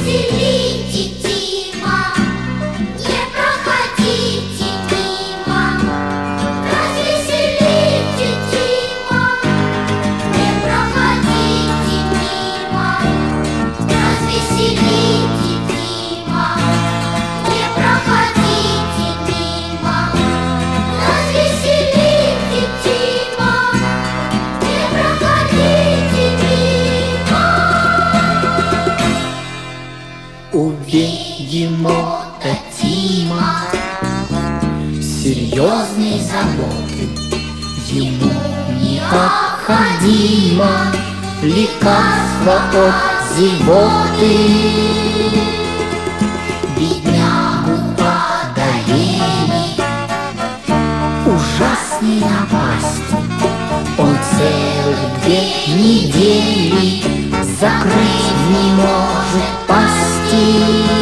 Енота Тима серьезные заботы, ему необходимо лекарство от зевоты. Беднягу одолели ужасные напасти, он целых 2 недели закрыть не может пасти.